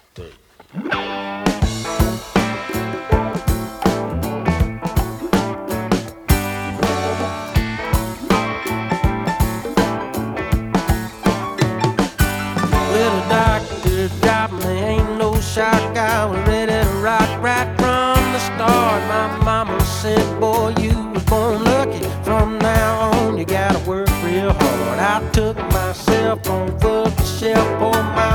three. Well, the doctor dropped me, ain't no shock. I was ready to rock right from the start. My mama said, boy, you was born lucky. From now on, you gotta work real hard. I took myself off of the shelf, poured my